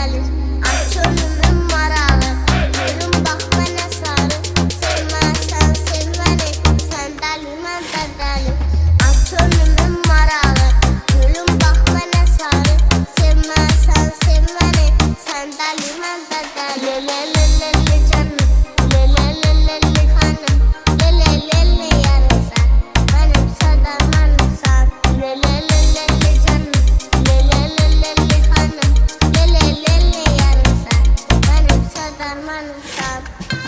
gelir. Aç önümün maralı, yürüm bak bana sarı. Sevmezsen sevmeni, sen deli ben de deli. Aç önümün maralı, yürüm bak bana sarı. Sevmezsen sevmeni, sen deli ben de deli. Lelelelele canım, lelelelele hanım, lelelele yarım sen, benim sadarmanım sen. Lelelelele canım, lelelelele hanım, lelelele yarım sen, benim sadarmanım sen.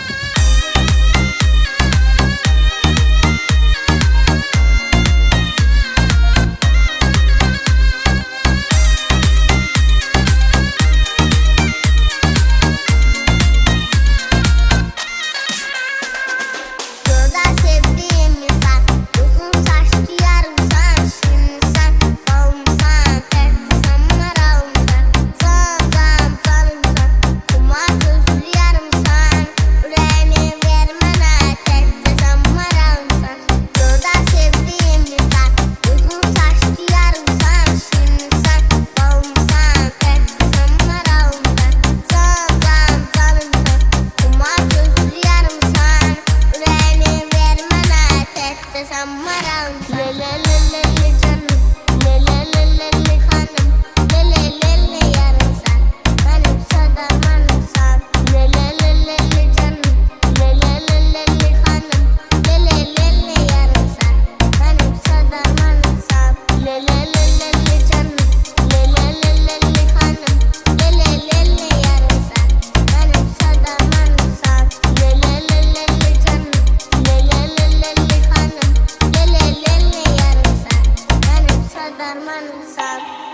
Yolda sevdiğim insan, uzun saçlı yarımsan. Şimdi sen balımsan, tertizem maralımsan. Zanımsan, kumar gözlü yarımsan. Yüreğini vermene, tertizem maralımsan. Yolda sevdiğim insan, uzun saçlı yarımsan. Şimdi sen balımsan, tertizem maralımsan. Zanımsan, kumar gözlü yarımsan. Yüreğini vermene, tertizem maralımsan. Lelelelele canım, lelelelele hanım, lelelele yarım sen, benim sadarmanım sen. Lelelelele canım, lelelelele hanım, lelelele yarım sen, benim sadarmanım sen. Lelelelele canım, lelelelele hanım, lelelele yarım sen, benim sadarmanım sen. Lelelelele canım, lelelelele hanım, lelelele yarım sen, benim sadarmanım sen.